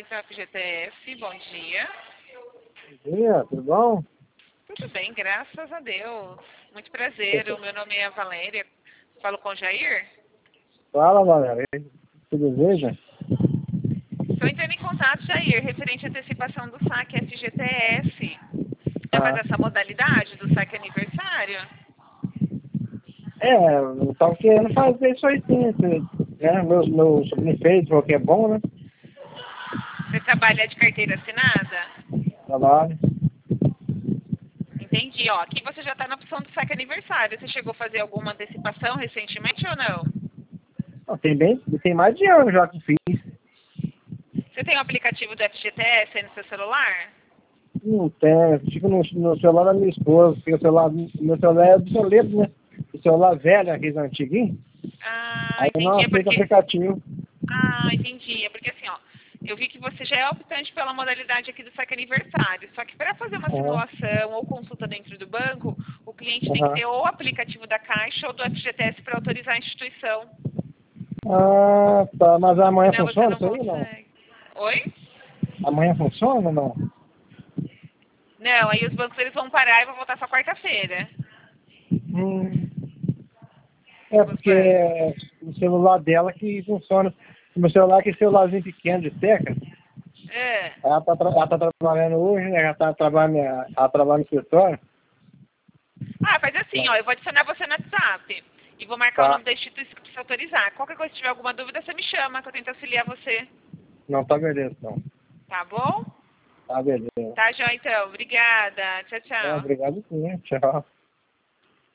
Central FGTS, bom dia. Bom dia, tudo bom? Tudo bem, graças a Deus. Muito prazer, o meu nome é Valéria. Falo com o Jair? Fala, Valéria. Tudo bem, já? Estou entrando em contato, Jair, referente à antecipação do saque FGTS. Quer fazer essa modalidade do saque aniversário? Eu tava querendo fazer isso aí sim, né? Meu sobrinho fez, falou que é bom, né? Você trabalha de carteira assinada? Trabalho. Entendi, ó. Aqui você já está na opção do saque aniversário. Você chegou a fazer alguma antecipação recentemente ou não? Não, tem mais de ano já que fiz. Você tem o aplicativo do FGTS aí no seu celular? Não tem, fica no celular da minha esposa, porque meu celular é obsoleto, né? O celular velho, aqueles antiguinhos. Ah, Aí eu não entendi. É aceito porque... aplicativo. Ah, entendi. É porque assim, ó, eu vi que você já é optante pela modalidade aqui do saque aniversário. Só que para fazer uma Aham, simulação ou consulta dentro do banco, o cliente tem que aham. ter ou o aplicativo da Caixa ou do FGTS para autorizar a instituição. Ah, tá. Mas amanhã Senão você funciona não isso aí ou não? consegue. Oi? Amanhã funciona ou não? Não, aí os bancos eles vão parar e vão voltar só quarta-feira. Hum. É Os porque bancos. o celular dela que funciona. O meu celular que é celularzinho pequeno de teca. É. Ela tá trabalhando hoje, né? Ela trabalha no escritório. Ah, faz assim, ó, eu vou adicionar você no WhatsApp e vou marcar o Tá. nome da instituição para você autorizar. Qualquer coisa, se tiver alguma dúvida, você me chama, que eu tento auxiliar você. Não, tá beleza, então. Tá bom? Tá beleza. Tá, João, então. Obrigada. Tchau, É, tchau. obrigado sim, tchau.